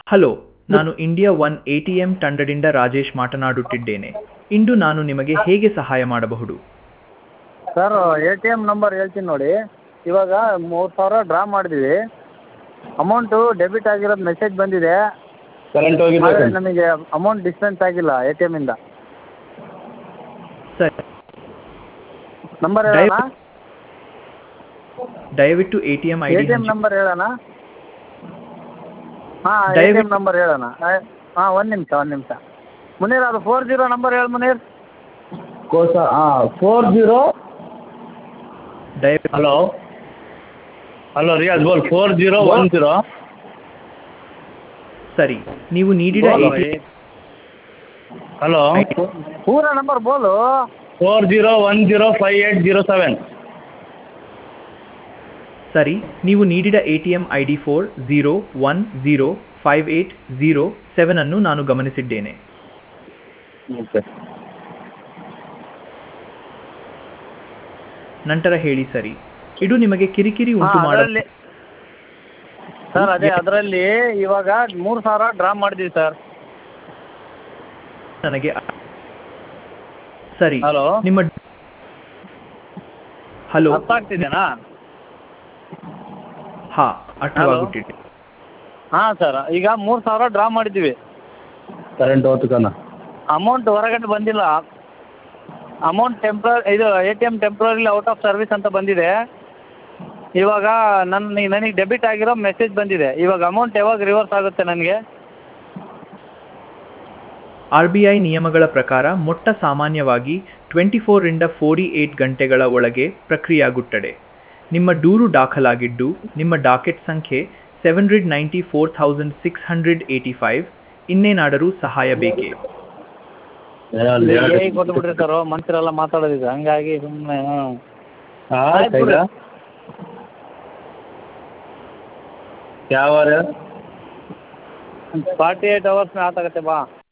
Hello, ನಾನು India one ATM ತಂಡದಿಂದ ರಾಜೇಶ್ ಮಾತನಾಡುತ್ತಿದ್ದೇನೆ. ಇಂದು ನಾನು ನಿಮಗೆ ಹೇಗೆ ಸಹಾಯ ಮಾಡಬಹುದು? Sir A T M number ಹೇಳ್ತೀನಿ ನೋಡಿ. ಇವಾಗ 3,000 ಡ್ರಾ ಮಾಡಿದ್ವಿ. ಅಮೌಂಟು ಡೆಬಿಟ್ ಆಗಿರೋದು ಮೆಸೇಜ್ ಬಂದಿದೆ. ಕರೆಂಟ್ ಹೋಗಿದೆ ಆದರೆ ಸರ್. ನಮಗೆ ಅಮೌಂಟ್ ಡಿಸ್ಪೆನ್ಸ್ ಆಗಿಲ್ಲ ಎ ಟಿ ಎಮ್ಮಿಂದ. ಸರಿ, ನಂಬರ್ ಹೇಳೋಣ? ದಯವಿಟ್ಟು ATM A ID T M number ಹೇಳೋಣ? ಹಾಂ, ಎ ಟಿ ಎಮ್ ದಯವಿಟ್ಟು ನಂಬರ್ ಹೇಳೋಣ. ಹಾಂ, ಒಂದು ನಿಮಿಷ. ಮುನೀರ್, ಅದು 40 ನಂಬರ್ ಹೇಳಿ ಮುನೀರ್. ಕೋಸ 40. ದಯವಿಟ್ಟು ಹಲೋ ರಿಯಾಜ್ ಬೋಲ್ 4010. ಸರಿ, ನೀವು ನೀಡಿದ ಹಲೋ ಪೂರ ನಂಬರ್ ಬೋಲು. 40105807. ಸರಿ, ನೀವು ನೀಡಿದ ಎಟಿಎಂ ಐಡಿ 40105807 ಅನ್ನು ನಾನು ಗಮನಿಸಿದ್ದೇನೆ. ಓಕೆ. ನಂತರ ಹೇಳಿ. ಸರಿ, ಇದು ನಿಮಗೆ ಕಿರಿಕಿರಿ ಉಂಟು ಮಾಡಲು ಸರ್ ಅದರಲ್ಲಿ ಇವಾಗ 3,000 ಡ್ರಾ ಮಾಡಿದ್ವಿ ಸರ್. ನನಗೆ ಸರಿ, ಹಲೋ, ನಿಮ್ಮ ಹಲೋ ಅರ್ಥ ಆಗ್ತಿದೆನಾ? ಹಾ, ಅರ್ಥವಾಗುತ್ತಿದೆ. ಹಾಂ ಸರ್, ಈಗ 3,000 ಡ್ರಾ ಮಾಡಿದ್ದೀವಿ. ಕರೆಂಟ್ ಹೋತು ಕಣ. ಅಮೌಂಟ್ ಹೊರಗಡೆ ಬಂದಿಲ್ಲ. ಅಮೌಂಟ್ ಇದು A T M temporarily out of service ಅಂತ ಬಂದಿದೆ. ಇವಾಗ ನನಗೆ ಡೆಬಿಟ್ ಆಗಿರೋ ಮೆಸೇಜ್ ಬಂದಿದೆ. ಇವಾಗ ಅಮೌಂಟ್ ಯಾವಾಗ ರಿವರ್ಸ್ ಆಗುತ್ತೆ ನನಗೆ? RBI ನಿಯಮಗಳ ಪ್ರಕಾರ ಮೊಟ್ಟ ಸಾಮಾನ್ಯವಾಗಿ 24 ರಿಂದ 48 ಗಂಟೆಗಳ ಒಳಗೆ ಪ್ರಕ್ರಿಯೆಯಾಗುತ್ತದೆ. ನಿಮ್ಮ ದೂರು ದಾಖಲಾಗಿದ್ದು ನಿಮ್ಮ ಡಾಕೆಟ್ ಸಂಖ್ಯೆ 794,685. ಇನ್ನೇನಾದರೂ ಸಹಾಯ ಬೇಕೇ? ಕೊಟ್ಬಿಟ್ರಿ ಸರ್, ಮನುಷ್ಯರೆಲ್ಲ ಮಾತಾಡೋದಿದೆ, ಹಂಗಾಗಿ ಸುಮ್ಮನೆ. ಯಾವ 48 hours में आता करते बा.